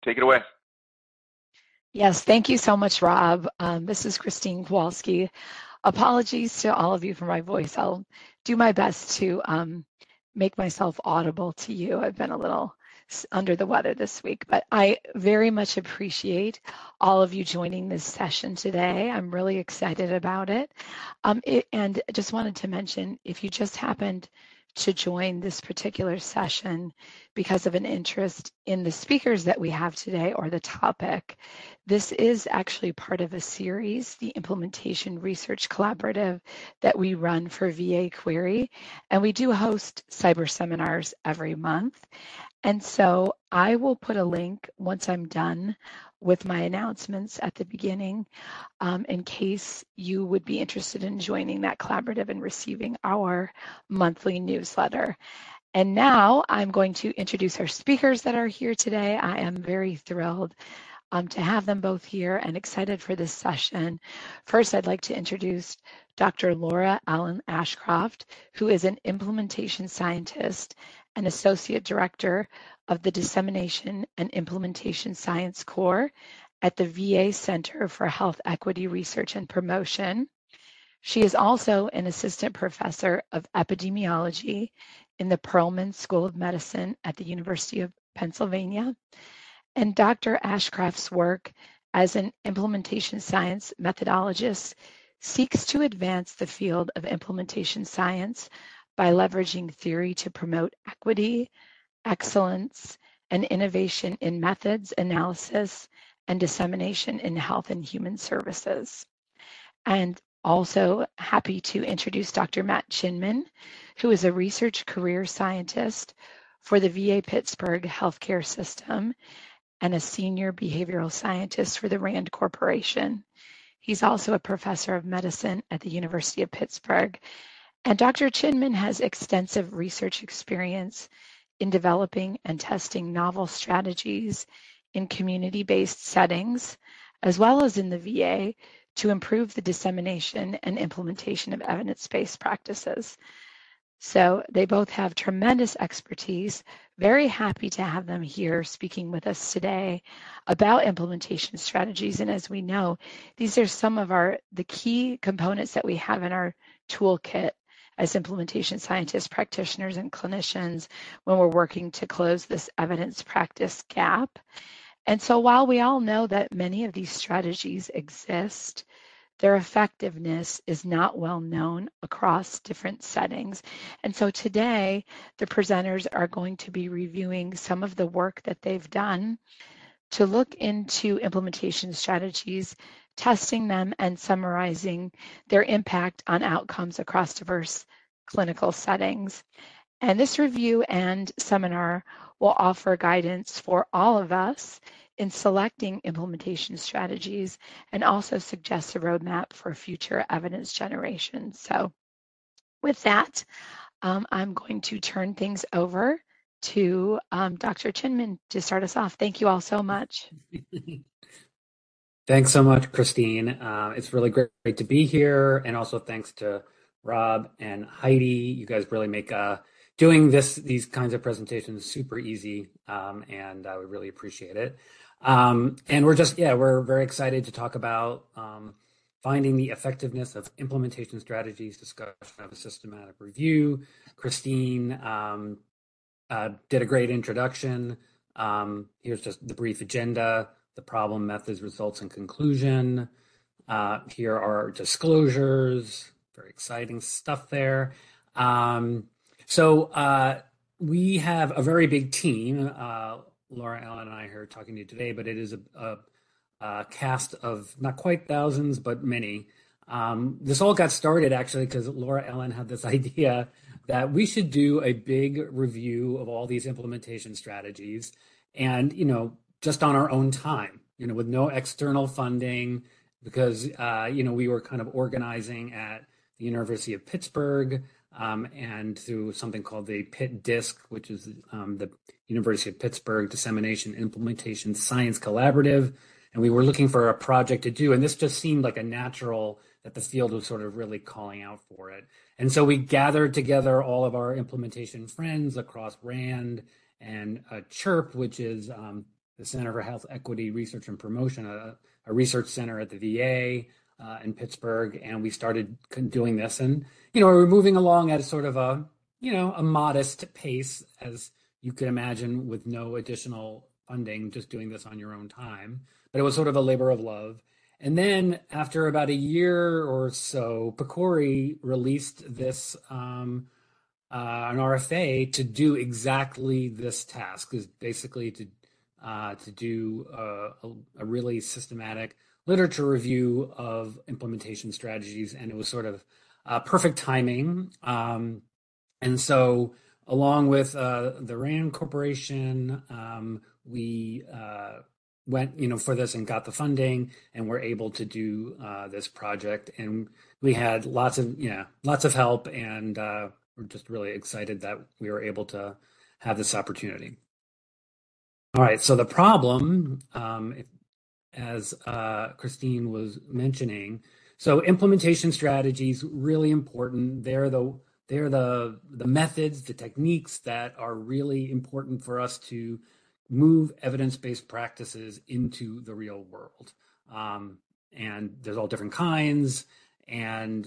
Take it away. Yes, thank you so much, Rob. This is Christine Kowalski. Apologies to all of you for my voice. I'll do my best to make myself audible to you. I've been a little under the weather this week, but I very much appreciate all of you joining this session today. I'm really excited about it. And just wanted to mention, if you just happened to join this particular session because of an interest in the speakers that we have today or the topic, this is actually part of a series, the Implementation Research Collaborative, that we run for VA Query. And we do host cyber seminars every month. And so I will put a link once I'm done with my announcements at the beginning, in case you would be interested in joining that collaborative and receiving our monthly newsletter. And now I'm going to introduce our speakers that are here today. I am very thrilled to have them both here and excited for this session. First, I'd like to introduce Dr. Laura Ellen Ashcroft, who is an implementation scientist and associate director of the Dissemination and Implementation Science Core at the VA Center for Health Equity Research and Promotion. She is also an assistant professor of epidemiology in the Perelman School of Medicine at the University of Pennsylvania. And Dr. Ashcroft's work as an implementation science methodologist seeks to advance the field of implementation science by leveraging theory to promote equity, excellence, and innovation in methods, analysis, and dissemination in health and human services. And also happy to introduce Dr. Matt Chinman, who is a research career scientist for the VA Pittsburgh healthcare system and a senior behavioral scientist for the RAND Corporation. He's also a professor of medicine at the University of Pittsburgh. And Dr. Chinman has extensive research experience in developing and testing novel strategies in community-based settings, as well as in the VA, to improve the dissemination and implementation of evidence-based practices. So they both have tremendous expertise. Very happy to have them here speaking with us today about implementation strategies. And as we know, these are some of the key components that we have in our toolkit as implementation scientists, practitioners, and clinicians when we're working to close this evidence practice gap. And so while we all know that many of these strategies exist, their effectiveness is not well known across different settings. And so today, the presenters are going to be reviewing some of the work that they've done to look into implementation strategies, testing them, and summarizing their impact on outcomes across diverse clinical settings. And this review and seminar will offer guidance for all of us in selecting implementation strategies and also suggest a roadmap for future evidence generation. So with that, I'm going to turn things over to Dr. Chinman to start us off. Thank you all so much. Thanks so much, Christine. It's really great to be here. And also thanks to Rob and Heidi. You guys really make doing these kinds of presentations super easy, and I would really appreciate it. And we're very excited to talk about finding the effectiveness of implementation strategies, discussion of a systematic review. Christine did a great introduction. Here's just the brief agenda, the problem, methods, results, and conclusion. Here are disclosures, very exciting stuff there. So we have a very big team. Laura Ellen and I are talking to you today, but it is a cast of not quite thousands, but many. This all got started actually because Laura Ellen had this idea that we should do a big review of all these implementation strategies and, just on our own time, with no external funding because, we were kind of organizing at the University of Pittsburgh and through something called the Pitt DISC, which is the University of Pittsburgh Dissemination Implementation Science Collaborative. And we were looking for a project to do. And this just seemed like a natural that the field was sort of really calling out for it. And so we gathered together all of our implementation friends across RAND and CHIRP, which is the Center for Health Equity Research and Promotion, a research center at the VA in Pittsburgh, and we started doing this. And we're moving along at a sort of a modest pace, as you could imagine, with no additional funding, just doing this on your own time. But it was sort of a labor of love. And then after about a year or so, PCORI released this an RFA to do exactly this task, is basically to do a really systematic literature review of implementation strategies, and it was sort of perfect timing. And so, along with the RAND Corporation, we went, for this and got the funding, and were able to do this project. And we had lots of help, and we're just really excited that we were able to have this opportunity. All right, so the problem, as Christine was mentioning, so implementation strategies, really important. They're the methods, the techniques that are really important for us to move evidence-based practices into the real world. And there's all different kinds, and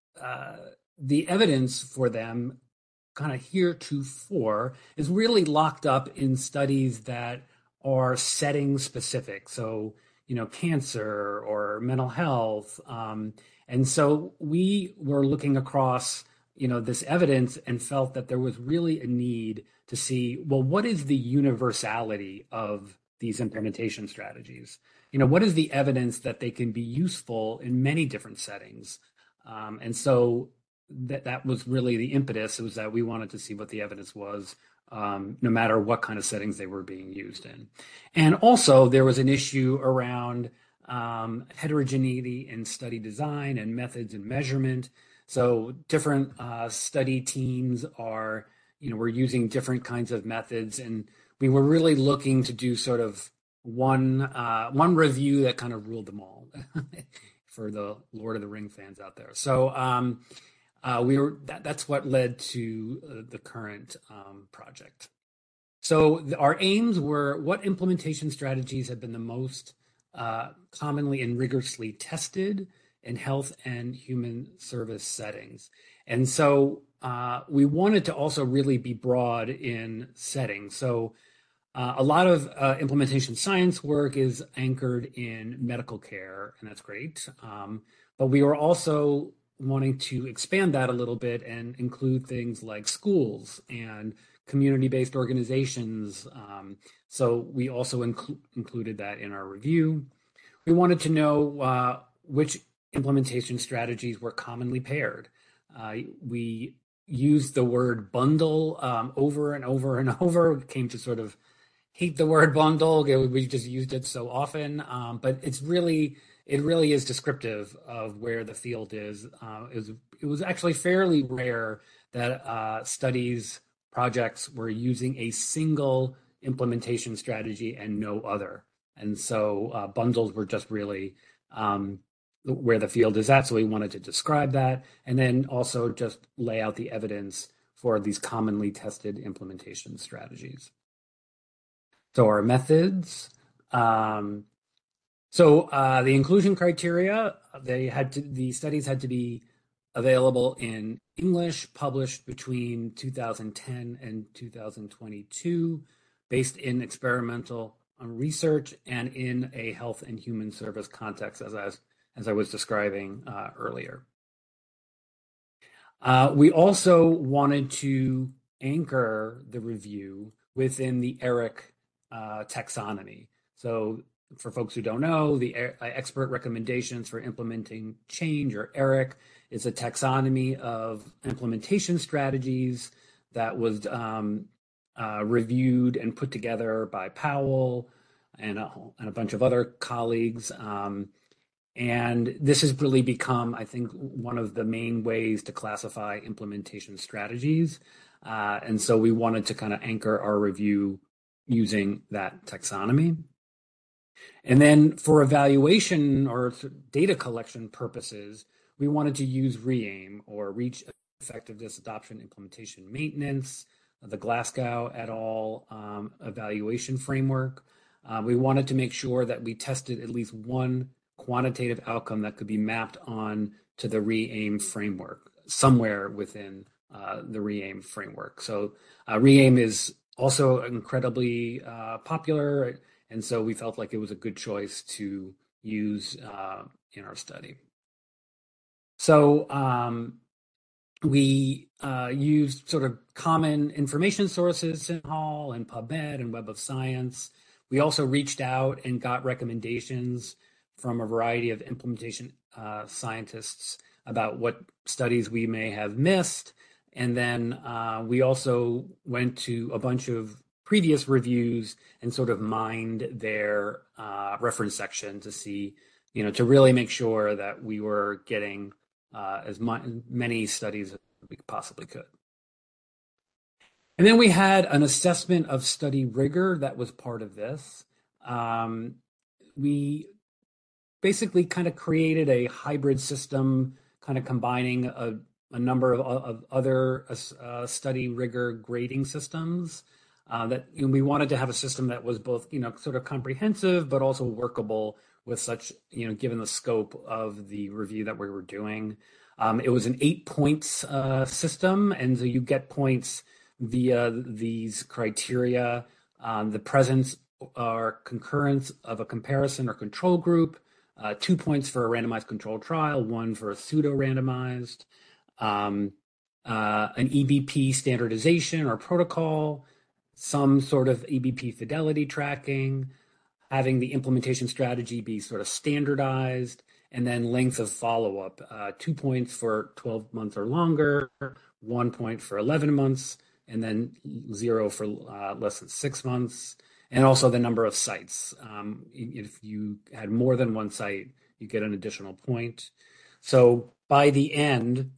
the evidence for them kind of heretofore is really locked up in studies that are setting specific. So, cancer or mental health. And so we were looking across, this evidence and felt that there was really a need to see, well, what is the universality of these implementation strategies? What is the evidence that they can be useful in many different settings? And so that was really the impetus. It was that we wanted to see what the evidence was, no matter what kind of settings they were being used in. And also there was an issue around heterogeneity in study design and methods and measurement. So different study teams are, we're using different kinds of methods, and we were really looking to do sort of one review that kind of ruled them all for the Lord of the Ring fans out there. So that's what led to the current project. So our aims were, what implementation strategies have been the most commonly and rigorously tested in health and human service settings? And so we wanted to also really be broad in settings. So a lot of implementation science work is anchored in medical care, and that's great. But we were also wanting to expand that a little bit and include things like schools and community-based organizations. So we also included that in our review. We wanted to know which implementation strategies were commonly paired. We used the word bundle over and over and over. We came to sort of hate the word bundle. We just used it so often, but it really is descriptive of where the field is. It was actually fairly rare that projects were using a single implementation strategy and no other. And so bundles were just really where the field is at. So we wanted to describe that, and then also just lay out the evidence for these commonly tested implementation strategies. So our methods. The inclusion criteria, the studies had to be available in English, published between 2010 and 2022, based in experimental research and in a health and human service context, as I was describing earlier. We also wanted to anchor the review within the ERIC taxonomy. So for folks who don't know, the Expert Recommendations for Implementing Change, or ERIC, is a taxonomy of implementation strategies that was reviewed and put together by Powell and a bunch of other colleagues. And this has really become, I think, one of the main ways to classify implementation strategies. And so we wanted to kind of anchor our review using that taxonomy. And then for evaluation or data collection purposes, we wanted to use REAIM, or Reach Effectiveness Adoption Implementation Maintenance, the Glasgow et al. Evaluation framework. We wanted to make sure that we tested at least one quantitative outcome that could be mapped on to the REAIM framework, somewhere within the REAIM framework. So REAIM is also incredibly popular, and so we felt like it was a good choice to use in our study. So we used sort of common information sources, CINHAL and PubMed and Web of Science. We also reached out and got recommendations from a variety of implementation scientists about what studies we may have missed. And then we also went to a bunch of previous reviews and sort of mined their reference section to see, to really make sure that we were getting as many studies as we possibly could. And then we had an assessment of study rigor that was part of this. We basically kind of created a hybrid system, kind of combining a number of other study rigor grading systems. That we wanted to have a system that was both, sort of comprehensive, but also workable with such, given the scope of the review that we were doing. It was an 8 points system, and so you get points via these criteria: the presence or concurrence of a comparison or control group, 2 points for a randomized controlled trial, 1 for a pseudo-randomized, an EBP standardization or protocol, some sort of EBP fidelity tracking, having the implementation strategy be sort of standardized, and then length of follow-up, 2 points for 12 months or longer, 1 point for 11 months, and then 0 for less than 6 months, and also the number of sites. If you had more than one site, you get an additional point. So by the end,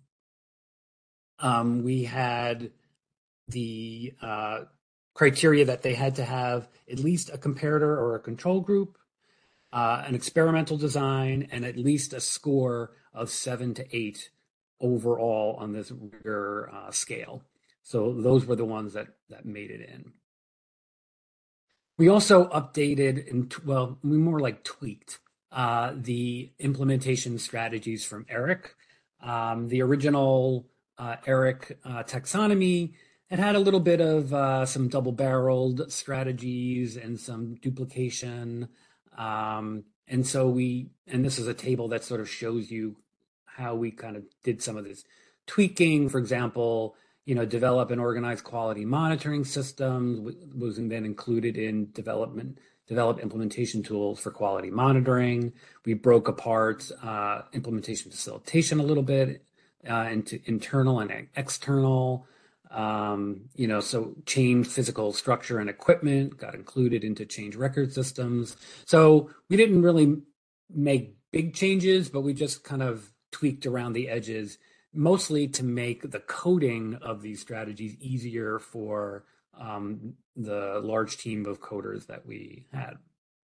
we had the criteria that they had to have at least a comparator or a control group, an experimental design, and at least a score of 7 to 8 overall on this rigor scale. So those were the ones that made it in. We also updated, we more like tweaked the implementation strategies from ERIC. The original ERIC taxonomy had a little bit of some double-barreled strategies and some duplication. And so this is a table that sort of shows you how we kind of did some of this tweaking. For example, develop and organize quality monitoring systems was then included in develop implementation tools for quality monitoring. We broke apart implementation facilitation a little bit into internal and external. So change physical structure and equipment got included into change record systems. So we didn't really make big changes, but we just kind of tweaked around the edges, mostly to make the coding of these strategies easier for the large team of coders that we had.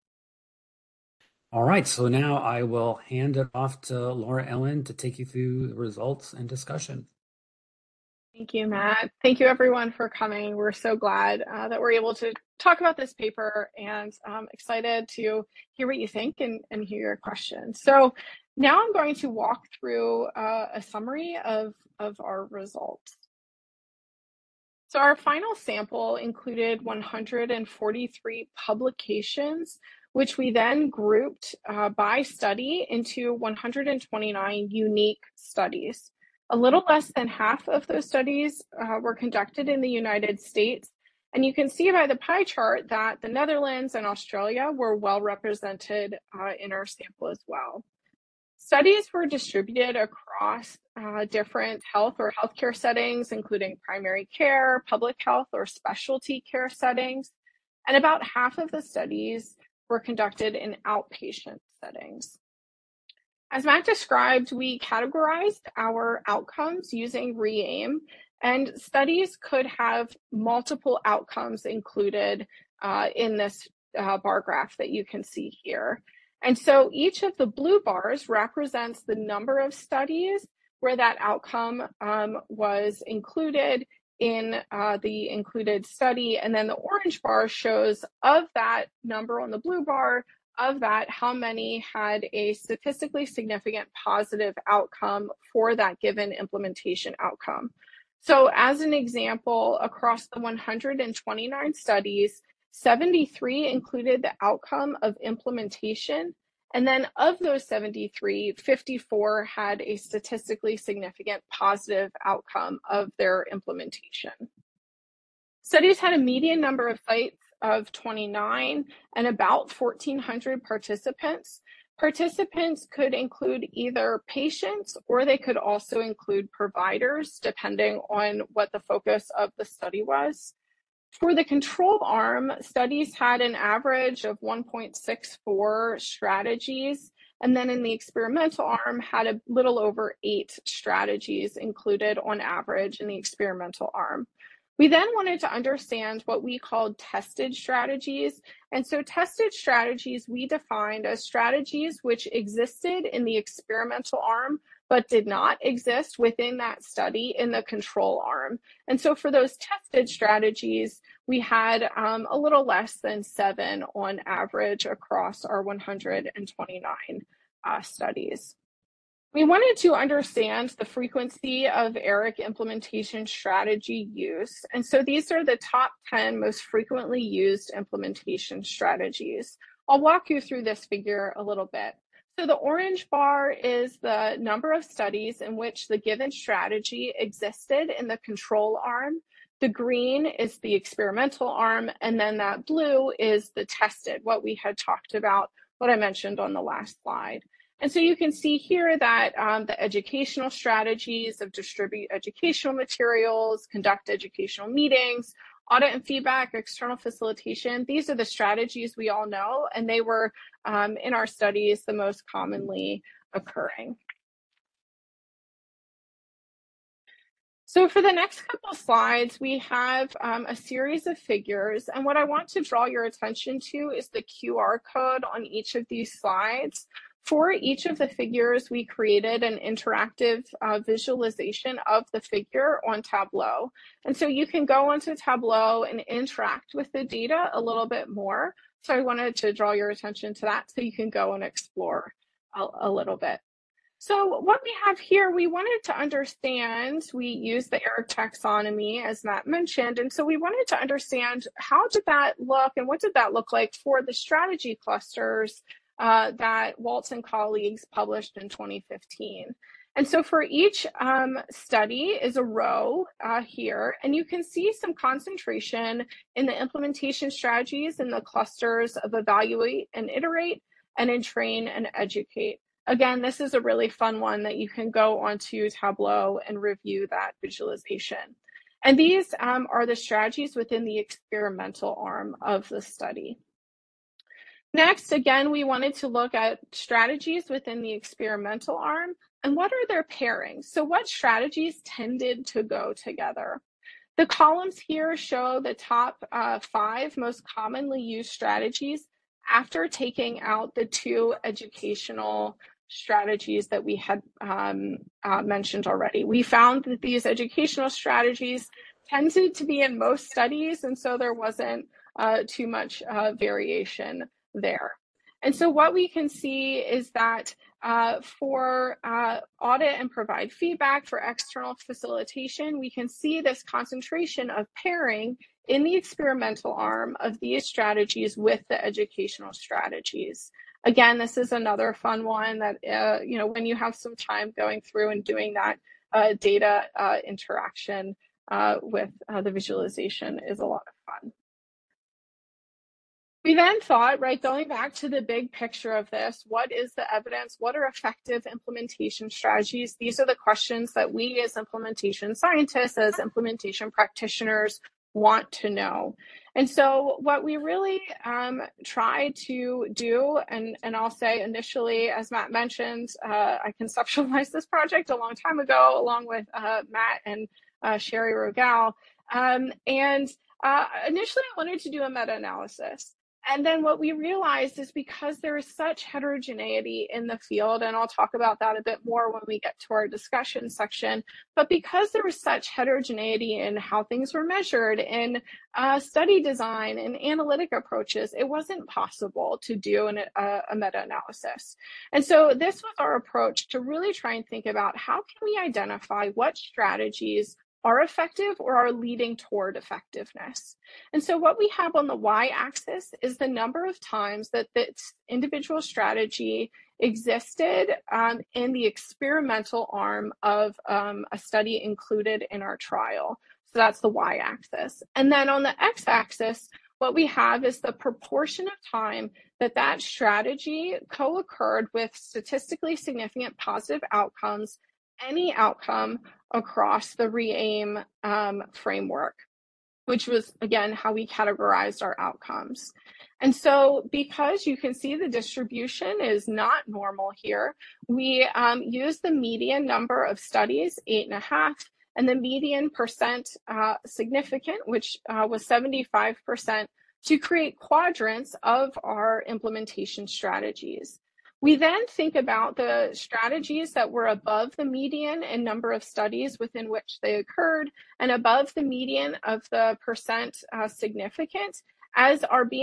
All right, so now I will hand it off to Laura Ellen to take you through the results and discussion. Thank you, Matt. Thank you, everyone, for coming. We're so glad that we're able to talk about this paper, and excited to hear what you think and hear your questions. So now I'm going to walk through a summary of our results. So our final sample included 143 publications, which we then grouped by study into 129 unique studies. A little less than half of those studies were conducted in the United States. And you can see by the pie chart that the Netherlands and Australia were well represented in our sample as well. Studies were distributed across different health or healthcare settings, including primary care, public health, or specialty care settings. And about half of the studies were conducted in outpatient settings. As Matt described, we categorized our outcomes using REAIM, and studies could have multiple outcomes included in this bar graph that you can see here. And so each of the blue bars represents the number of studies where that outcome was included in the included study. And then the orange bar shows of that number on the blue bar, of that, how many had a statistically significant positive outcome for that given implementation outcome. So as an example, across the 129 studies, 73 included the outcome of implementation. And then of those 73, 54 had a statistically significant positive outcome of their implementation. Studies had a median number of sites of 29 and about 1,400 participants. Participants could include either patients or they could also include providers, depending on what the focus of the study was. For the control arm, studies had an average of 1.64 strategies, and then in the experimental arm had a little over 8 strategies included on average in the experimental arm. We then wanted to understand what we called tested strategies. And so tested strategies we defined as strategies which existed in the experimental arm, but did not exist within that study in the control arm. And so for those tested strategies, we had a little less than 7 on average across our 129 studies. We wanted to understand the frequency of ERIC implementation strategy use. And so these are the top 10 most frequently used implementation strategies. I'll walk you through this figure a little bit. So the orange bar is the number of studies in which the given strategy existed in the control arm. The green is the experimental arm, and then that blue is the tested, what we had talked about, what I mentioned on the last slide. And so you can see here that the educational strategies of distribute educational materials, conduct educational meetings, audit and feedback, external facilitation, these are the strategies we all know, and they were in our studies the most commonly occurring. So for the next couple of slides, we have a series of figures, and what I want to draw your attention to is the QR code on each of these slides. For each of the figures, we created an interactive visualization of the figure on Tableau. And so you can go onto Tableau and interact with the data a little bit more. So I wanted to draw your attention to that so you can go and explore a little bit. So what we have here, we wanted to understand, we used the ERIC taxonomy as Matt mentioned, and so we wanted to understand how did that look and what did that look like for the strategy clusters that Waltz and colleagues published in 2015. And so for each study is a row here, and you can see some concentration in the implementation strategies in the clusters of evaluate and iterate, and in train and educate. Again, this is a really fun one that you can go onto Tableau and review that visualization. And these are the strategies within the experimental arm of the study. Next, again, we wanted to look at strategies within the experimental arm and what are their pairings? So what strategies tended to go together? The columns here show the top 5 most commonly used strategies after taking out the 2 educational strategies that we had mentioned already. We found that these educational strategies tended to be in most studies, and so there wasn't too much variation there. And so what we can see is that for audit and provide feedback, for external facilitation, we can see this concentration of pairing in the experimental arm of these strategies with the educational strategies. Again, this is another fun one that, when you have some time going through and doing that data interaction with the visualization is a lot of fun. We then thought, right, going back to the big picture of this, what is the evidence? What are effective implementation strategies? These are the questions that we as implementation scientists, as implementation practitioners want to know. And so what we really try to do, and I'll say initially, as Matt mentioned, I conceptualized this project a long time ago, along with Matt and Sherry Rogal. Initially I wanted to do a meta-analysis. And then what we realized is because there is such heterogeneity in the field, and I'll talk about that a bit more when we get to our discussion section, but because there was such heterogeneity in how things were measured in study design and analytic approaches, it wasn't possible to do a meta-analysis. And so this was our approach to really try and think about how can we identify what strategies are effective or are leading toward effectiveness. And so what we have on the y-axis is the number of times that this individual strategy existed in the experimental arm of a study included in our trial. So that's the y-axis. And then on the x-axis, what we have is the proportion of time that that strategy co-occurred with statistically significant positive outcomes, any outcome across the REAIM framework, which was, again, how we categorized our outcomes. And so because you can see the distribution is not normal here, we use the median number of studies, 8.5, and the median percent significant, which was 75%, to create quadrants of our implementation strategies. We then think about the strategies that were above the median in number of studies within which they occurred and above the median of the percent significant as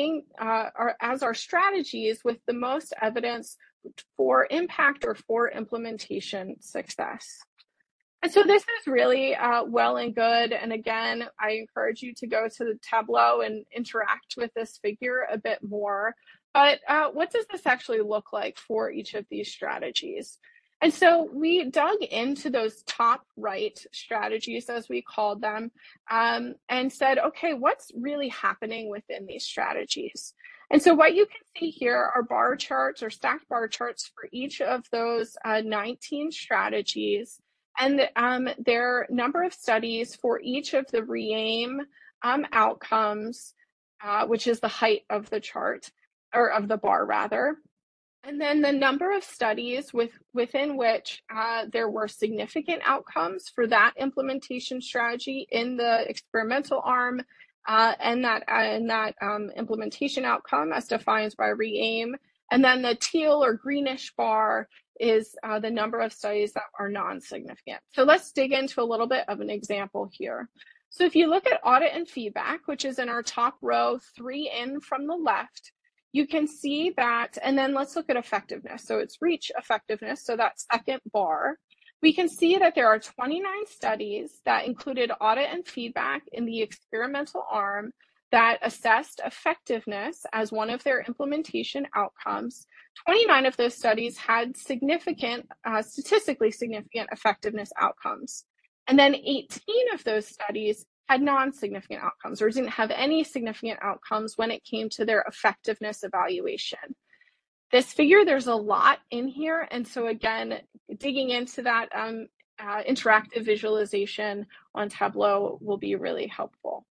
our strategies with the most evidence for impact or for implementation success. And so this is really well and good. And again, I encourage you to go to the Tableau and interact with this figure a bit more. But what does this actually look like for each of these strategies? And so we dug into those top right strategies, as we called them, and said, okay, what's really happening within these strategies? And so what you can see here are bar charts or stacked bar charts for each of those 19 strategies and their number of studies for each of the REAIM outcomes, which is the height of the chart, or of the bar rather. And then the number of studies within which there were significant outcomes for that implementation strategy in the experimental arm, and that implementation outcome as defined by REAIM. And then the teal or greenish bar is the number of studies that are non-significant. So let's dig into a little bit of an example here. So if you look at audit and feedback, which is in our top row, 3 in from the left, you can see that, and then let's look at effectiveness. So it's reach effectiveness, so that second bar. We can see that there are 29 studies that included audit and feedback in the experimental arm that assessed effectiveness as one of their implementation outcomes. 29 of those studies had significant, statistically significant effectiveness outcomes. And then 18 of those studies had non-significant outcomes or didn't have any significant outcomes when it came to their effectiveness evaluation. This figure, there's a lot in here. And so again, digging into that interactive visualization on Tableau will be really helpful.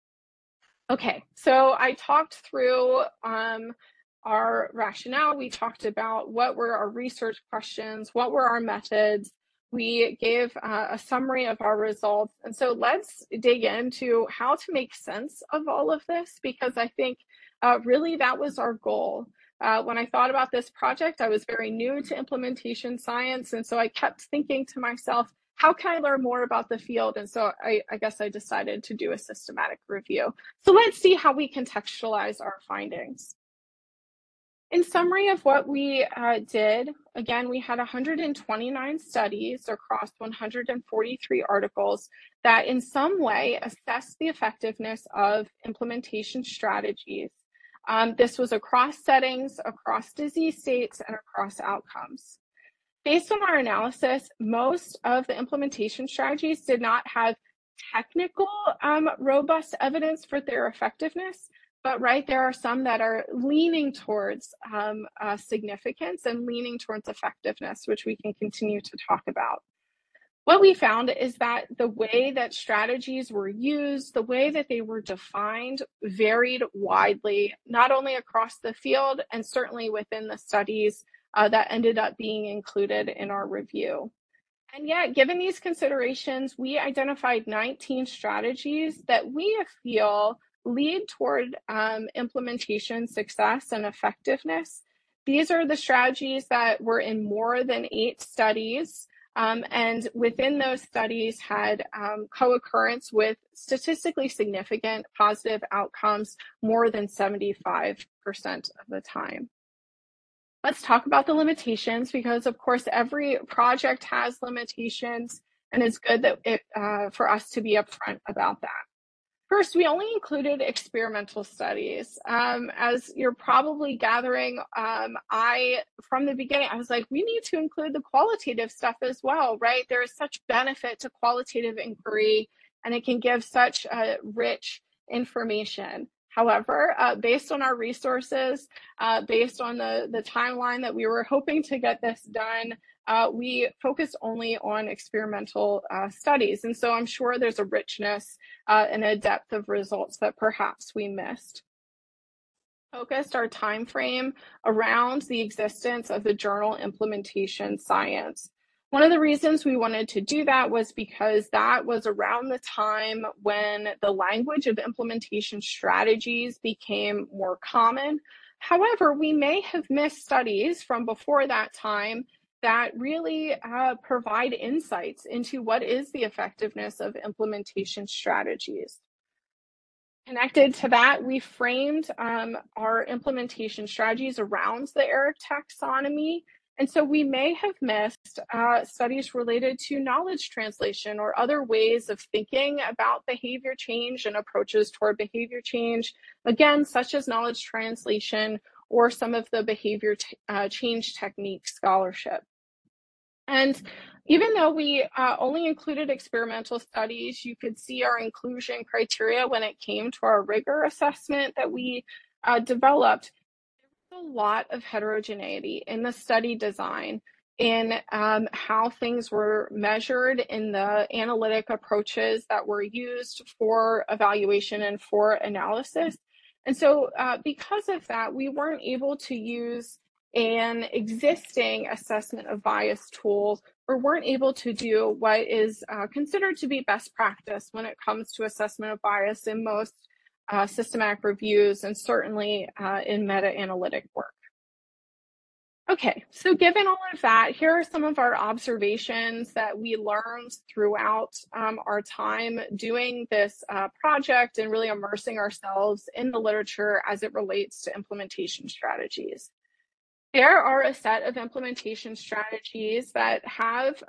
Okay, so I talked through our rationale. We talked about what were our research questions, what were our methods. We gave a summary of our results. And so let's dig into how to make sense of all of this, because I think really that was our goal. When I thought about this project, I was very new to implementation science. And so I kept thinking to myself, how can I learn more about the field? And so I guess I decided to do a systematic review. So let's see how we contextualize our findings. In summary of what we did, again, we had 129 studies across 143 articles that in some way assessed the effectiveness of implementation strategies. This was across settings, across disease states, and across outcomes. Based on our analysis, most of the implementation strategies did not have technical robust evidence for their effectiveness, but there are some that are leaning towards significance and leaning towards effectiveness, which we can continue to talk about. What we found is that the way that strategies were used, the way that they were defined varied widely, not only across the field and certainly within the studies that ended up being included in our review. And yet, given these considerations, we identified 19 strategies that we feel lead toward implementation success and effectiveness. These are the strategies that were in more than 8 studies, and within those studies had co-occurrence with statistically significant positive outcomes more than 75% of the time. Let's talk about the limitations, because of course every project has limitations, and it's good that for us to be upfront about that. First, we only included experimental studies. As you're probably gathering, from the beginning, I was like, we need to include the qualitative stuff as well, right? There is such benefit to qualitative inquiry, and it can give such rich information. However, based on our resources, based on the timeline that we were hoping to get this done, we focused only on experimental studies. And so I'm sure there's a richness and a depth of results that perhaps we missed. Focused our time frame around the existence of the journal Implementation Science. One of the reasons we wanted to do that was because that was around the time when the language of implementation strategies became more common. However, we may have missed studies from before that time that really provide insights into what is the effectiveness of implementation strategies. Connected to that, we framed our implementation strategies around the ERIC taxonomy. And so we may have missed studies related to knowledge translation or other ways of thinking about behavior change and approaches toward behavior change, again, such as knowledge translation or some of the behavior change technique scholarship. And even though we only included experimental studies, you could see our inclusion criteria when it came to our rigor assessment that we developed. There was a lot of heterogeneity in the study design, in how things were measured, in the analytic approaches that were used for evaluation and for analysis. And so because of that, we weren't able to use an existing assessment of bias tool, or weren't able to do what is considered to be best practice when it comes to assessment of bias in most systematic reviews, and certainly in meta-analytic work. Okay, so given all of that, here are some of our observations that we learned throughout our time doing this project and really immersing ourselves in the literature as it relates to implementation strategies. There are a set of implementation strategies that have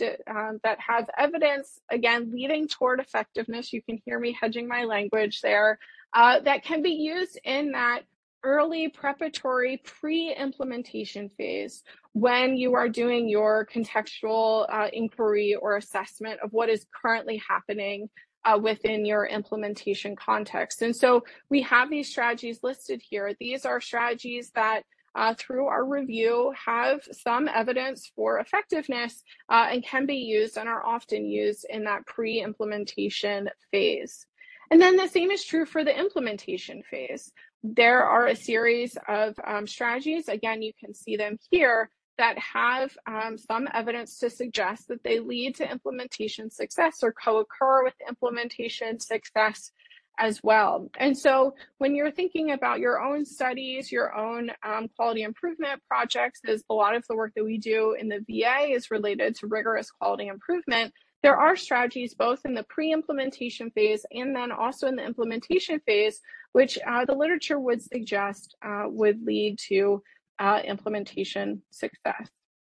evidence, again, leading toward effectiveness. You can hear me hedging my language there, that can be used in that early preparatory pre-implementation phase when you are doing your contextual inquiry or assessment of what is currently happening within your implementation context. And so we have these strategies listed here. These are strategies that through our review have some evidence for effectiveness and can be used and are often used in that pre-implementation phase. And then the same is true for the implementation phase. There are a series of strategies, again, you can see them here, that have some evidence to suggest that they lead to implementation success or co-occur with implementation success as well. And so when you're thinking about your own studies, your own quality improvement projects, as a lot of the work that we do in the VA is related to rigorous quality improvement, there are strategies both in the pre-implementation phase and then also in the implementation phase, which the literature would suggest would lead to implementation success.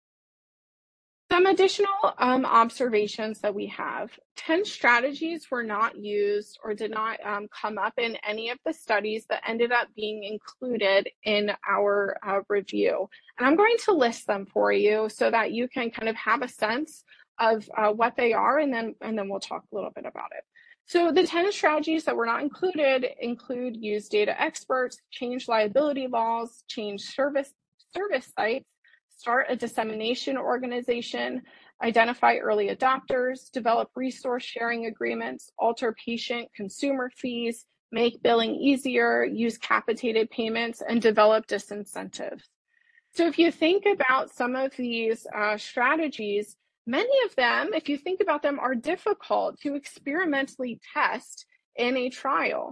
Some additional observations that we have. 10 strategies were not used or did not come up in any of the studies that ended up being included in our review. And I'm going to list them for you so that you can kind of have a sense of what they are, and then we'll talk a little bit about it. So the 10 strategies that were not included include use data experts, change liability laws, change service sites, start a dissemination organization, identify early adopters, develop resource sharing agreements, alter patient consumer fees, make billing easier, use capitated payments, and develop disincentives. So if you think about some of these strategies, many of them, if you think about them, are difficult to experimentally test in a trial.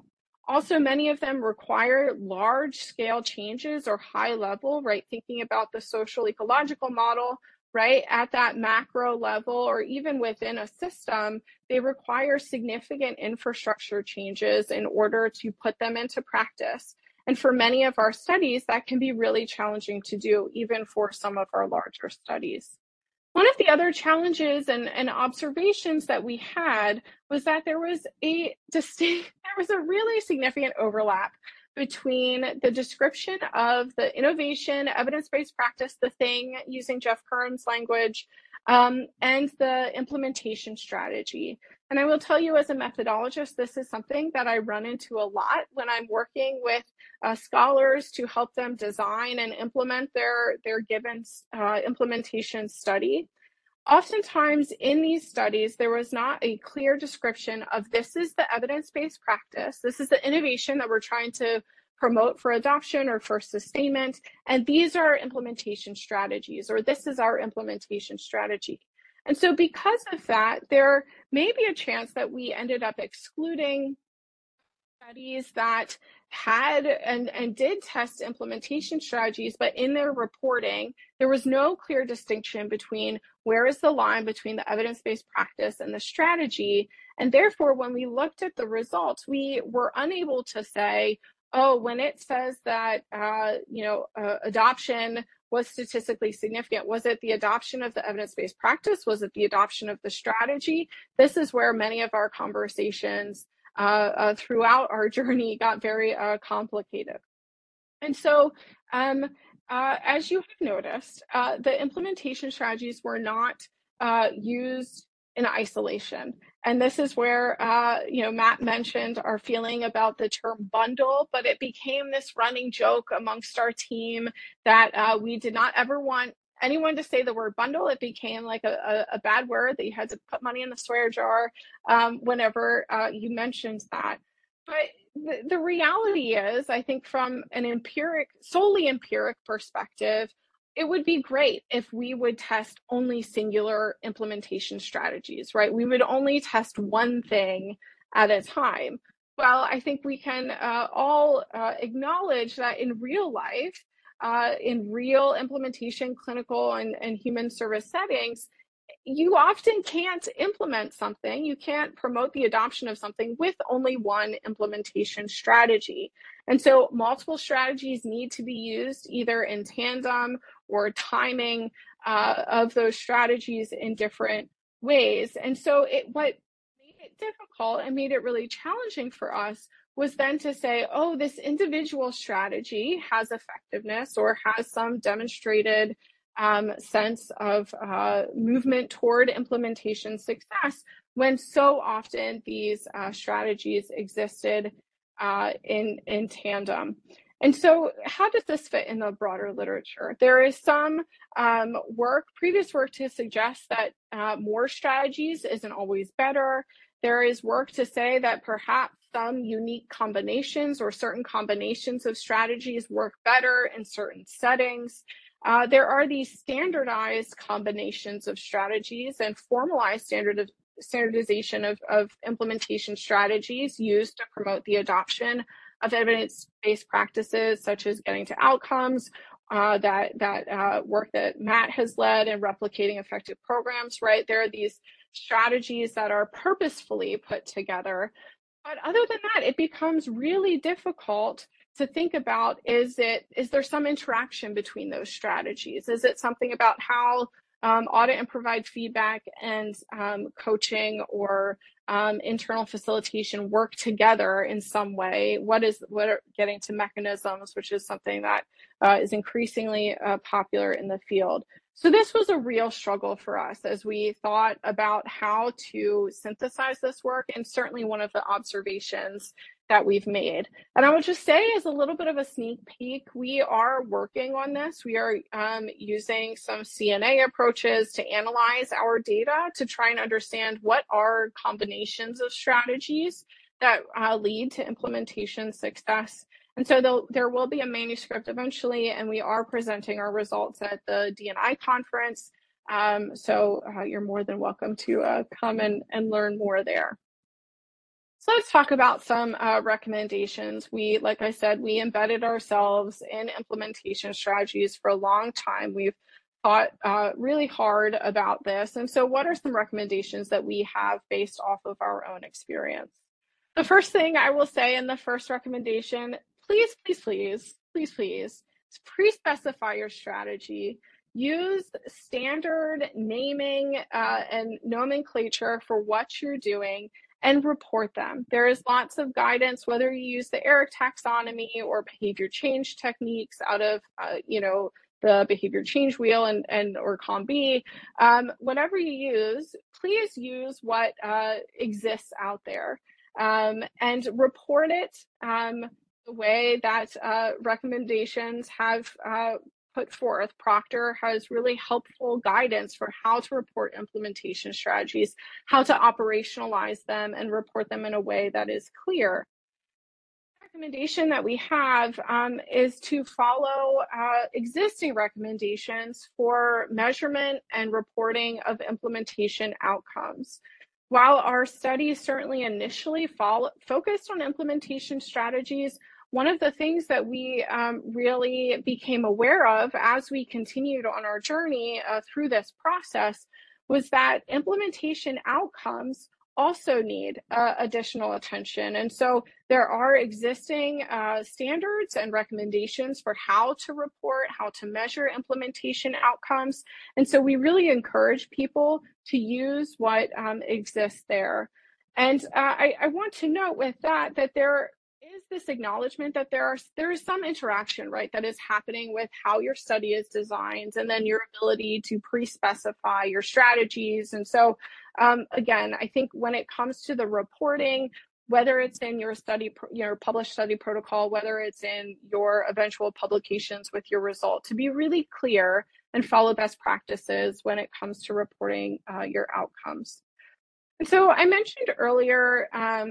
Also, many of them require large-scale changes or high level, right? Thinking about the social ecological model, right? At that macro level, or even within a system, they require significant infrastructure changes in order to put them into practice. And for many of our studies, that can be really challenging to do, even for some of our larger studies. One of the other challenges and observations that we had was that there was a really significant overlap between the description of the innovation, evidence-based practice, the thing, using Jeff Kern's language, and the implementation strategy. And I will tell you, as a methodologist, this is something that I run into a lot when I'm working with scholars to help them design and implement their given implementation study. Oftentimes in these studies, there was not a clear description of this is the evidence-based practice, this is the innovation that we're trying to promote for adoption or for sustainment, and these are implementation strategies, or this is our implementation strategy. And so because of that, there may be a chance that we ended up excluding studies that had and did test implementation strategies, but in their reporting, there was no clear distinction between where is the line between the evidence-based practice and the strategy. And therefore, when we looked at the results, we were unable to say, oh, when it says that adoption was statistically significant, was it the adoption of the evidence-based practice? Was it the adoption of the strategy? This is where many of our conversations throughout our journey got very complicated. And so, as you have noticed, the implementation strategies were not used in isolation. And this is where, Matt mentioned our feeling about the term bundle, but it became this running joke amongst our team that we did not ever want anyone to say the word bundle. It became like a bad word that you had to put money in the swear jar whenever you mentioned that. But the reality is, I think from an solely empiric perspective, it would be great if we would test only singular implementation strategies, right? We would only test one thing at a time. Well, I think we can all acknowledge that in real life, in real implementation, clinical and human service settings, you often can't implement something, you can't promote the adoption of something with only one implementation strategy. And so multiple strategies need to be used either in tandem or timing of those strategies in different ways. And so what made it difficult and made it really challenging for us was then to say, oh, this individual strategy has effectiveness or has some demonstrated sense of movement toward implementation success, when so often these strategies existed in tandem. And so how does this fit in the broader literature? There is some previous work to suggest that more strategies isn't always better. There is work to say that perhaps some unique combinations or certain combinations of strategies work better in certain settings. There are these standardized combinations of strategies and formalized standardization of implementation strategies used to promote the adoption of evidence-based practices, such as getting to outcomes, that work that Matt has led in replicating effective programs, right? There are these strategies that are purposefully put together. But other than that, it becomes really difficult to think about, is there some interaction between those strategies? Is it something about how audit and provide feedback and coaching or internal facilitation work together in some way? What are getting to mechanisms, which is something that is increasingly popular in the field. So this was a real struggle for us as we thought about how to synthesize this work, and certainly one of the observations that we've made. And I would just say, as a little bit of a sneak peek, we are working on this. We are using some CNA approaches to analyze our data to try and understand what are combinations of strategies that lead to implementation success. And so there will be a manuscript eventually, and we are presenting our results at the D&I conference. So you're more than welcome to come and learn more there. So let's talk about some recommendations. Like I said, we embedded ourselves in implementation strategies for a long time. We've thought really hard about this. And so what are some recommendations that we have based off of our own experience? The first thing I will say in the first recommendation, please, pre-specify your strategy. Use standard naming and nomenclature for what you're doing and report them. There is lots of guidance, whether you use the ERIC taxonomy or behavior change techniques out of, the behavior change wheel and or COM-B. Whatever you use, please use what exists out there and report it the way that recommendations have put forth. Proctor has really helpful guidance for how to report implementation strategies, how to operationalize them and report them in a way that is clear. The recommendation that we have is to follow existing recommendations for measurement and reporting of implementation outcomes. While our study certainly initially focused on implementation strategies, one of the things that we really became aware of as we continued on our journey through this process was that implementation outcomes also need additional attention. And so there are existing standards and recommendations for how to report, how to measure implementation outcomes. And so we really encourage people to use what exists there. And I want to note with that there is this acknowledgement that there is some interaction, right, that is happening with how your study is designed and then your ability to pre-specify your strategies. And so again, I think when it comes to the reporting, whether it's in your published study protocol, whether it's in your eventual publications with your result, to be really clear and follow best practices when it comes to reporting your outcomes. And so I mentioned earlier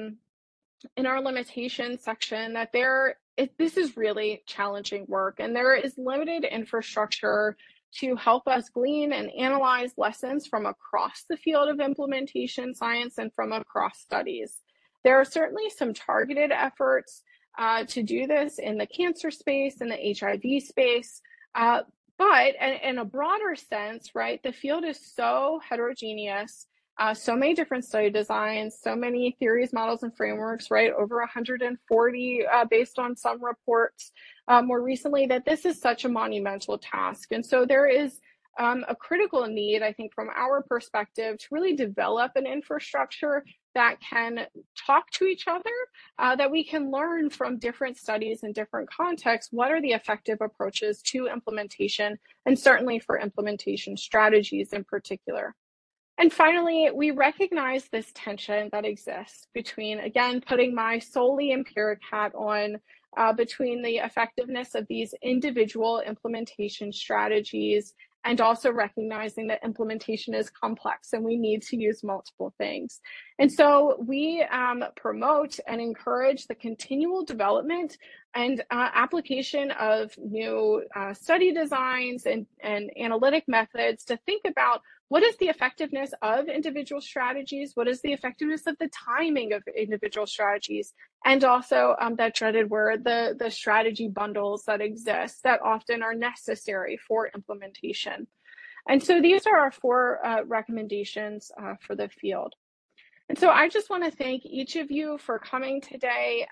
in our limitations section that this is really challenging work, and there is limited infrastructure to help us glean and analyze lessons from across the field of implementation science and from across studies. There are certainly some targeted efforts to do this in the cancer space, in the HIV space, but in a broader sense, right, the field is so heterogeneous, so many different study designs, so many theories, models, and frameworks, right, over 140 based on some reports more recently, that this is such a monumental task. And so there is a critical need, I think, from our perspective, to really develop an infrastructure that can talk to each other, that we can learn from different studies and different contexts, what are the effective approaches to implementation, and certainly for implementation strategies in particular. And finally, we recognize this tension that exists between, again, putting my solely empiric hat on, between the effectiveness of these individual implementation strategies and also recognizing that implementation is complex and we need to use multiple things. And so we promote and encourage the continual development and application of new study designs and analytic methods to think about what is the effectiveness of individual strategies, what is the effectiveness of the timing of individual strategies, and also that dreaded word, the strategy bundles that exist that often are necessary for implementation. And so these are our 4 recommendations for the field. And so I just want to thank each of you for coming today.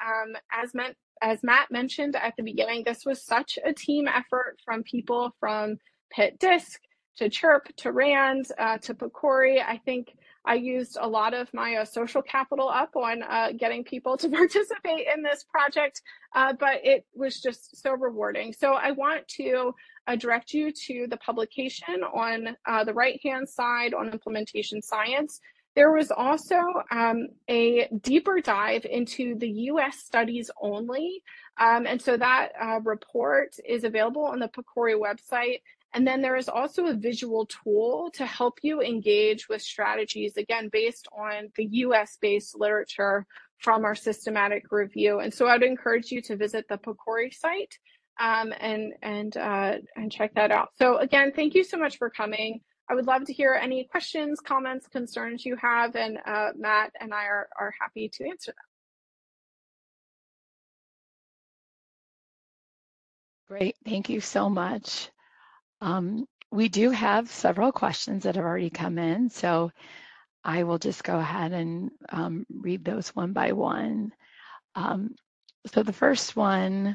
As Matt mentioned at the beginning, this was such a team effort from people from Pitt Disc to CHIRP, to RAND, to PCORI. I think I used a lot of my social capital up on getting people to participate in this project, but it was just so rewarding. So I want to direct you to the publication on the right-hand side on implementation science. There was also a deeper dive into the US studies only. And so that report is available on the PCORI website. And then there is also a visual tool to help you engage with strategies, again, based on the US-based literature from our systematic review. And so I'd encourage you to visit the PCORI site and check that out. So again, thank you so much for coming. I would love to hear any questions, comments, concerns you have, and Matt and I are happy to answer them. Great, thank you so much. We do have several questions that have already come in, so I will just go ahead and read those one by one. So the first one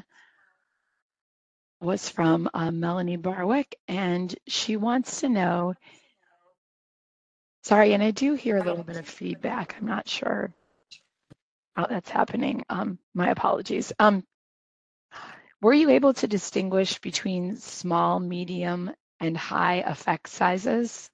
was from Melanie Barwick, and she wants to know, sorry, and I do hear a little bit of feedback. I'm not sure how that's happening. My apologies. Were you able to distinguish between small, medium, and high effect sizes?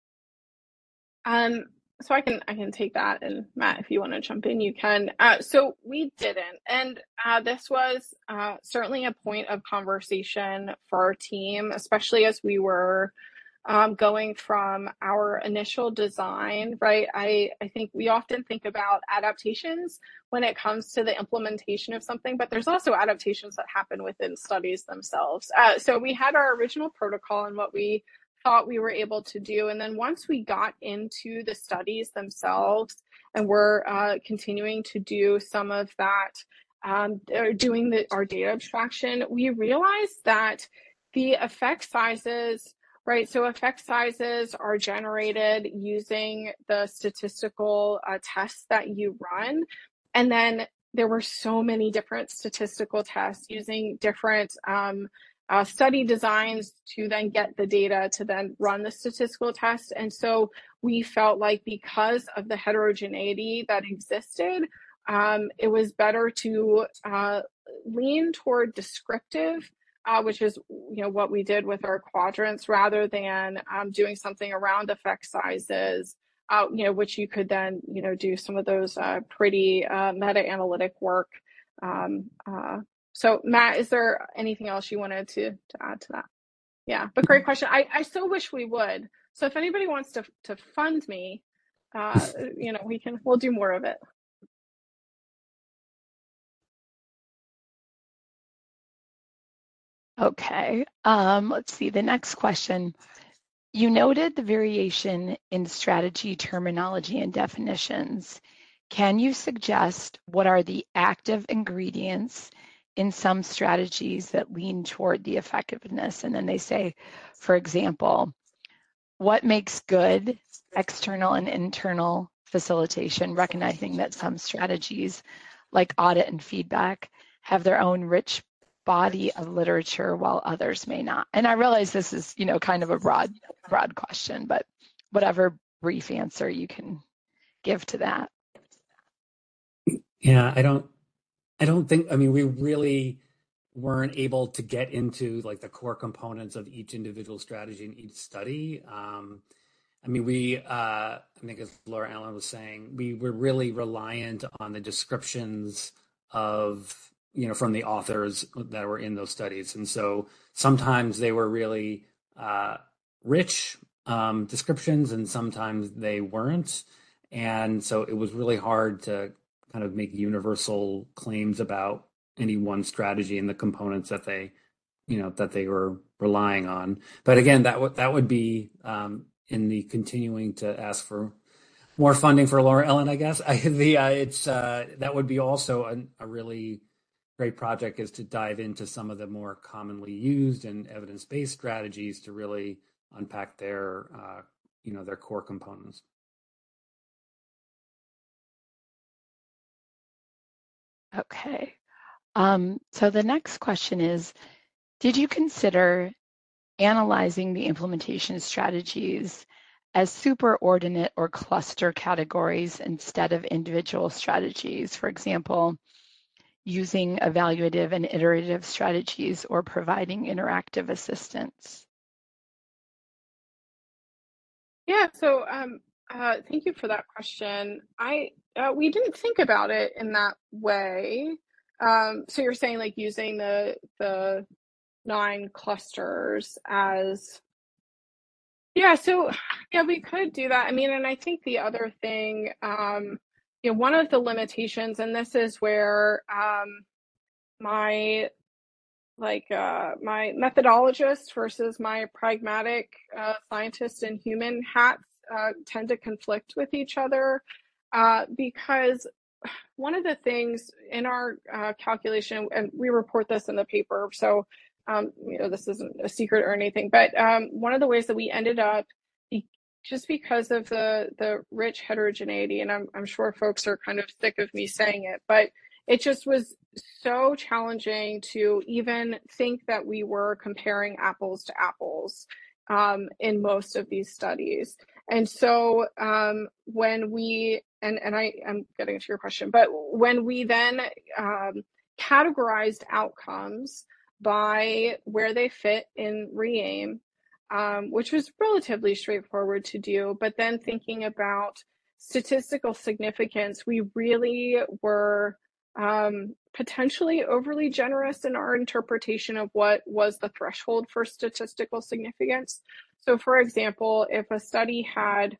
So I can take that, and Matt, if you want to jump in, you can. So we didn't, and this was certainly a point of conversation for our team, especially as we were going from our initial design, right? I think we often think about adaptations when it comes to the implementation of something, but there's also adaptations that happen within studies themselves. So we had our original protocol and what we thought we were able to do. And then once we got into the studies themselves and we're continuing to do some of that, doing our data abstraction, we realized that the effect sizes, right? So effect sizes are generated using the statistical tests that you run. And then there were so many different statistical tests using different study designs to then get the data to then run the statistical test. And so we felt like because of the heterogeneity that existed, it was better to lean toward descriptive, which is what we did with our quadrants, rather than doing something around effect sizes, which you could then do some of those pretty meta-analytic work. So Matt, is there anything else you wanted to add to that? Yeah, but great question. I so wish we would. So if anybody wants to fund me, we'll do more of it. Okay, let's see, the next question. You noted the variation in strategy terminology and definitions. Can you suggest what are the active ingredients in some strategies that lean toward the effectiveness? And then they say, for example, what makes good external and internal facilitation, recognizing that some strategies like audit and feedback have their own rich body of literature while others may not? And I realize this is, kind of a broad question, but whatever brief answer you can give to that. Yeah, I don't think, we really weren't able to get into like the core components of each individual strategy in each study. I think as Laura Allen was saying, we were really reliant on the descriptions of, from the authors that were in those studies. And so sometimes they were really rich descriptions and sometimes they weren't. And so it was really hard to kind of make universal claims about any one strategy and the components that they were relying on. But again, that would be in the continuing to ask for more funding for Laura Ellen, I guess. That would be also a really great project, is to dive into some of the more commonly used and evidence-based strategies to really unpack their core components. Okay. So the next question is, did you consider analyzing the implementation strategies as superordinate or cluster categories instead of individual strategies? For example, using evaluative and iterative strategies or providing interactive assistance? Yeah, so thank you for that question. We didn't think about it in that way. So you're saying like using the 9 clusters as, yeah, so yeah, we could do that. And I think the other thing, one of the limitations, and this is where my my methodologist versus my pragmatic scientist and human hats tend to conflict with each other because one of the things in our calculation, and we report this in the paper, so this isn't a secret or anything, but one of the ways that we ended up, just because of the rich heterogeneity, and I'm sure folks are kind of sick of me saying it, but it just was so challenging to even think that we were comparing apples to apples in most of these studies. And so when we, and I'm getting to your question, but when we then categorized outcomes by where they fit in REAIM, which was relatively straightforward to do, but then thinking about statistical significance, we really were potentially overly generous in our interpretation of what was the threshold for statistical significance. So for example, if a study had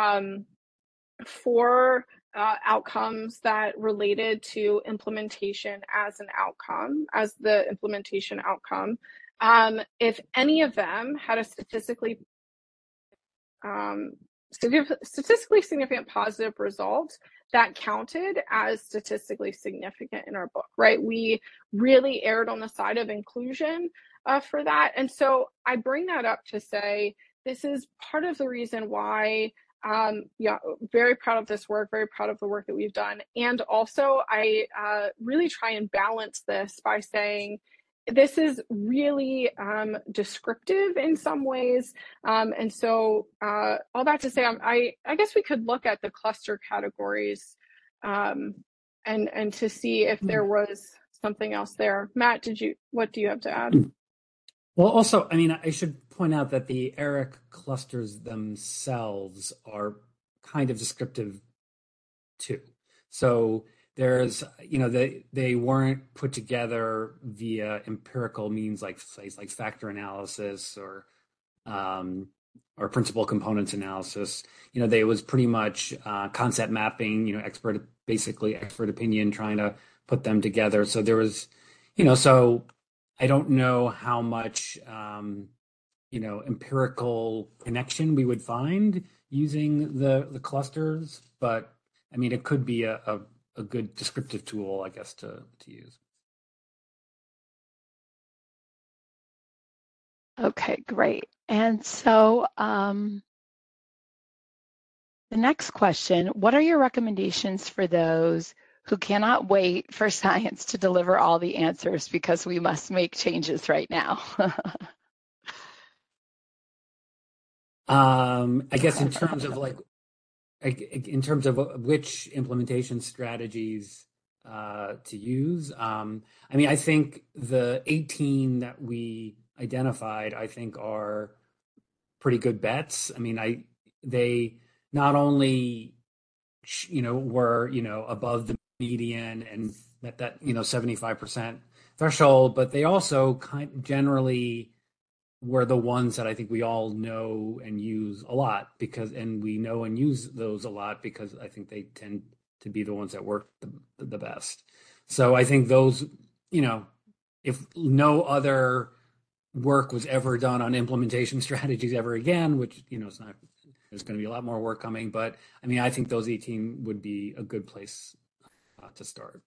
4 outcomes that related to implementation as an outcome, as the implementation outcome, if any of them had a statistically significant positive result, that counted as statistically significant in our book, right? We really erred on the side of inclusion for that. And so I bring that up to say, this is part of the reason why, very proud of this work, very proud of the work that we've done. And also I really try and balance this by saying, this is really descriptive in some ways. And so all that to say, I guess we could look at the cluster categories and to see if there was something else there. Matt, what do you have to add? Well, also, I mean, I should point out that the ERIC clusters themselves are kind of descriptive too. So there's, they weren't put together via empirical means like factor analysis or principal components analysis. They was pretty much concept mapping, expert opinion, trying to put them together. So there was, so I don't know how much, empirical connection we would find using the clusters, but I mean, it could be a good descriptive tool, I guess, to use. Okay, great. And so the next question, what are your recommendations for those who cannot wait for science to deliver all the answers because we must make changes right now? I guess in terms of which implementation strategies to use, I mean, I think the 18 that we identified, I think, are pretty good bets. I mean, they not only were above the median and met that 75% threshold, but they also generally were the ones that I think we all know and use a lot and we know and use those a lot because I think they tend to be the ones that work the best. So I think those, if no other work was ever done on implementation strategies ever again, which, it's not, there's going to be a lot more work coming, but I mean, I think those 18 would be a good place to start.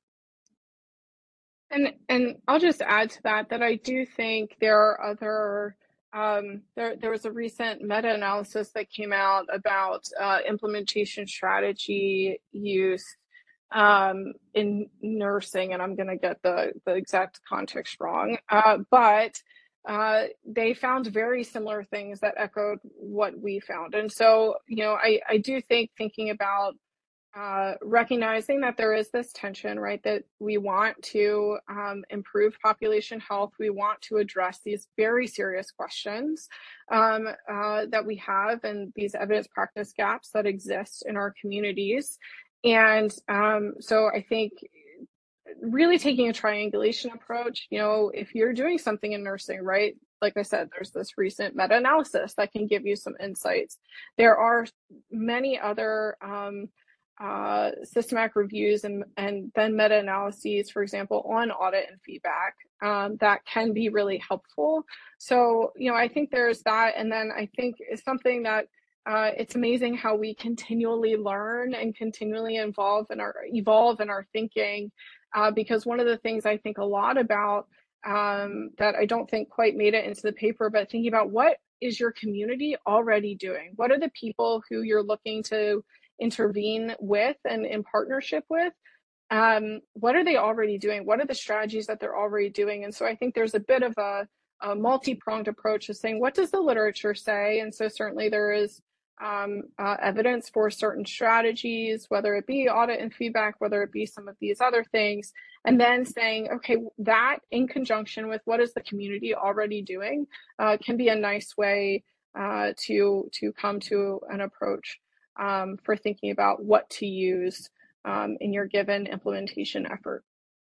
And I'll just add to that I do think there are other, there was a recent meta-analysis that came out about implementation strategy use in nursing, and I'm going to get the exact context wrong, but they found very similar things that echoed what we found. And so, I do think thinking about recognizing that there is this tension, right, that we want to improve population health. We want to address these very serious questions that we have and these evidence practice gaps that exist in our communities. And so I think really taking a triangulation approach, if you're doing something in nursing, right, like I said, there's this recent meta-analysis that can give you some insights. There are many other systematic reviews and then meta-analyses, for example, on audit and feedback, that can be really helpful. So, I think there's that. And then I think it's something that it's amazing how we continually learn and continually evolve in our thinking, because one of the things I think a lot about, that I don't think quite made it into the paper, but thinking about what is your community already doing? What are the people who you're looking to intervene with and in partnership with? What are they already doing? What are the strategies that they're already doing? And so I think there's a bit of a multi-pronged approach of saying, what does the literature say? And so certainly there is evidence for certain strategies, whether it be audit and feedback, whether it be some of these other things, and then saying, okay, that in conjunction with what is the community already doing, can be a nice way to come to an approach for thinking about what to use in your given implementation effort.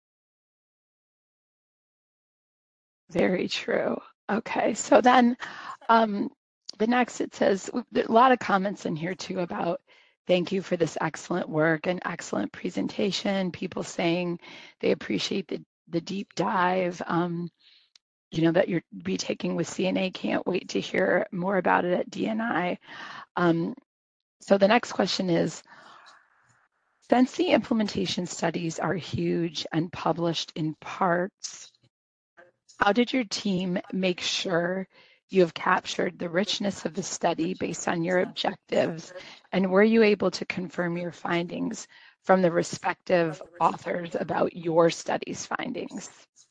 Very true. Okay, so then the next, it says, a lot of comments in here too about thank you for this excellent work and excellent presentation. People saying they appreciate the deep dive, that you're be taking with CNA. Can't wait to hear more about it at DNI. So the next question is, since the implementation studies are huge and published in parts, how did your team make sure you have captured the richness of the study based on your objectives? And were you able to confirm your findings from the respective authors about your study's findings?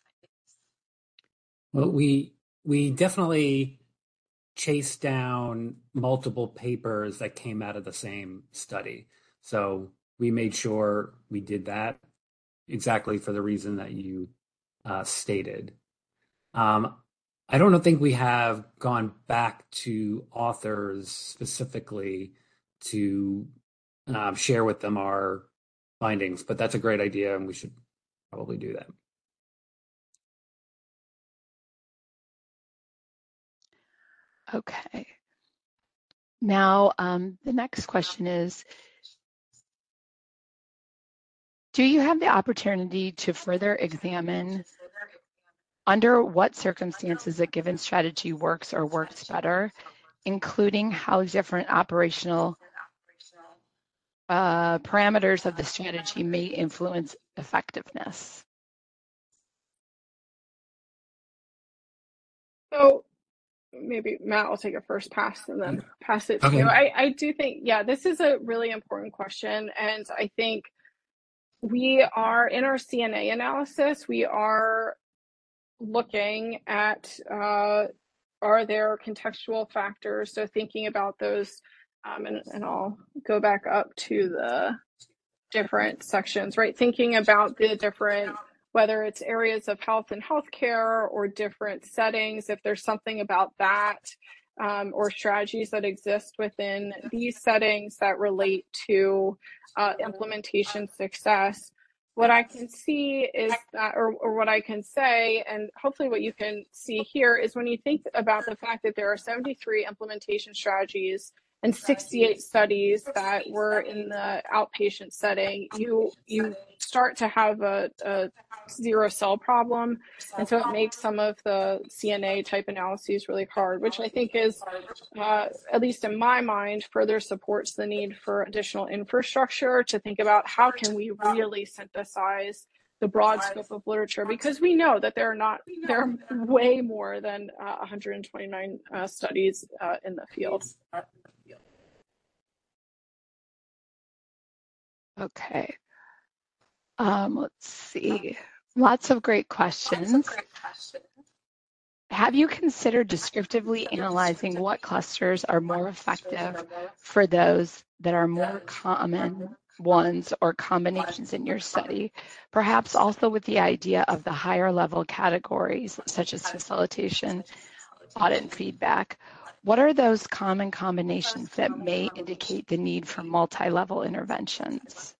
Well, we definitely chased down multiple papers that came out of the same study. So we made sure we did that exactly for the reason that you stated. I don't think we have gone back to authors specifically to share with them our findings, but that's a great idea and we should probably do that. Okay. Now, the next question is, do you have the opportunity to further examine under what circumstances a given strategy works or works better, including how different operational parameters of the strategy may influence effectiveness? So maybe Matt, I'll take a first pass and then pass it to you. I do think, this is a really important question. And I think we are, in our CNA analysis, we are looking at, are there contextual factors? So thinking about those, and I'll go back up to the different sections, right? Thinking about the different, whether it's areas of health and healthcare or different settings, if there's something about that, or strategies that exist within these settings that relate to implementation success. What I can see is that, or what I can say, and hopefully what you can see here, is when you think about the fact that there are 73 implementation strategies and 68 studies that were in the outpatient setting, you start to have a zero cell problem. And so it makes some of the CNA type analyses really hard, which I think is, at least in my mind, further supports the need for additional infrastructure to think about how can we really synthesize the broad scope of literature, because we know that there are way more than 129 studies in the field. Okay. Let's see. Lots of great questions. Have you considered descriptively analyzing what clusters are more effective for those that are more common ones or combinations in your study? Perhaps also with the idea of the higher level categories, such as facilitation, audit, and feedback. What are those common combinations that may indicate the need for multi-level interventions?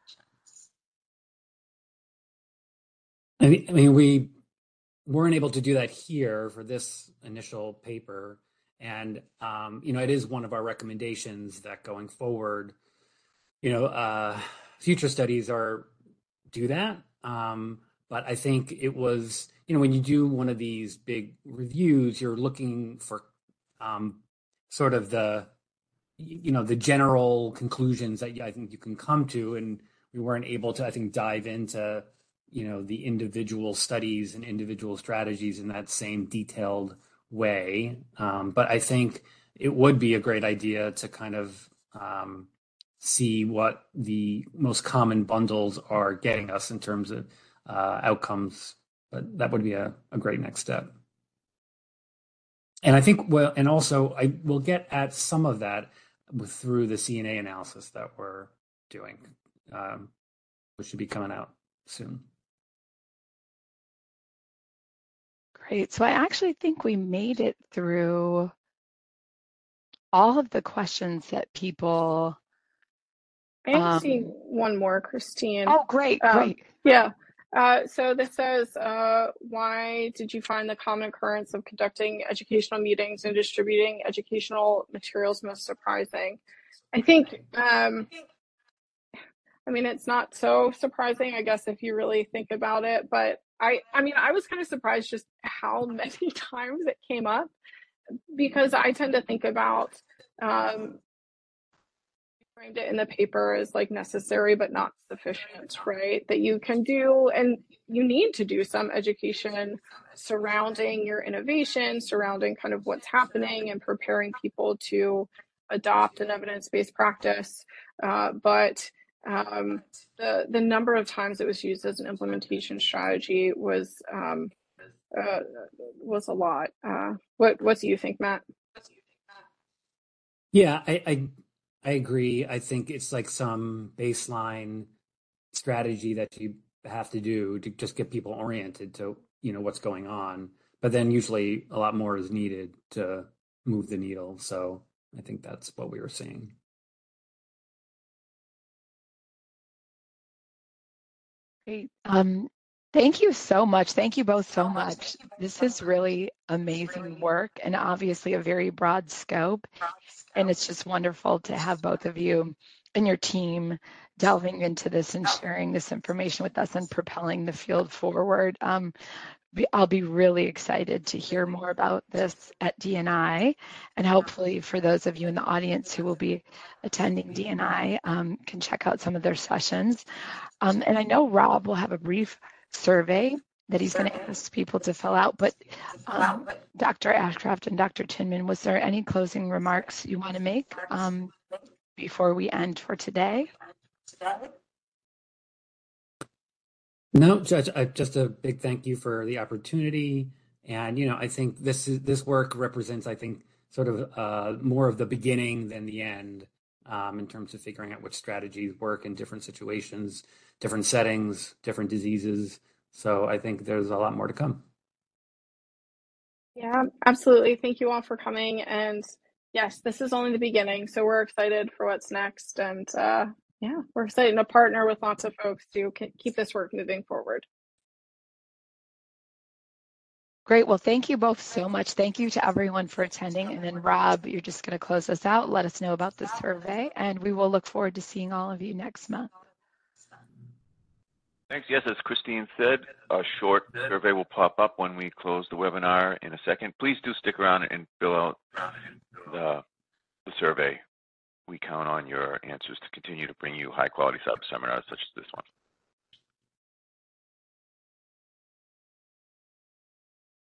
I mean, we weren't able to do that here for this initial paper. And, it is one of our recommendations that going forward, future studies do that. But I think it was, when you do one of these big reviews, you're looking for sort of the general conclusions that I think you can come to, and we weren't able to, I think, dive into, the individual studies and individual strategies in that same detailed way. But I think it would be a great idea to kind of see what the most common bundles are getting us in terms of outcomes. But that would be a great next step. And I think, and also I will get at some of that through the CNA analysis that we're doing, which should be coming out soon. Great. So I actually think we made it through all of the questions that people. I am seeing one more, Christine. Oh, great. Yeah. So this says, why did you find the common occurrence of conducting educational meetings and distributing educational materials most surprising? I think, it's not so surprising, I guess, if you really think about it, but I was kind of surprised just how many times it came up, because I tend to think about, framed it in the paper as like necessary but not sufficient, right? That you can do, and you need to do some education surrounding your innovation, surrounding kind of what's happening and preparing people to adopt an evidence-based practice. But the number of times it was used as an implementation strategy was a lot. What do you think, Matt? Yeah, I agree. I think it's like some baseline strategy that you have to do to just get people oriented to, what's going on. But then usually a lot more is needed to move the needle. So I think that's what we were seeing. Great. Thank you so much. Thank you both so much. This is really amazing work and obviously a very broad scope. And it's just wonderful to have both of you and your team delving into this and sharing this information with us and propelling the field forward. I'll be really excited to hear more about this at DNI, and hopefully for those of you in the audience who will be attending DNI can check out some of their sessions. And I know Rob will have a brief survey that he's going to ask people to fill out, but Dr. Ashcraft and Dr. Tinman, was there any closing remarks you want to make before we end for today? No, Judge, just a big thank you for the opportunity. And, I think this work represents, I think, sort of more of the beginning than the end in terms of figuring out which strategies work in different situations, different settings, different diseases. So I think there's a lot more to come. Yeah, absolutely. Thank you all for coming. And yes, this is only the beginning. So we're excited for what's next. And we're excited to partner with lots of folks to keep this work moving forward. Great. Well, thank you both so much. Thank you to everyone for attending. And then Rob, you're just going to close us out. Let us know about the survey, and we will look forward to seeing all of you next month. Thanks. Yes, as Christine said, a short survey will pop up when we close the webinar in a second. Please do stick around and fill out the survey. We count on your answers to continue to bring you high-quality seminars such as this one.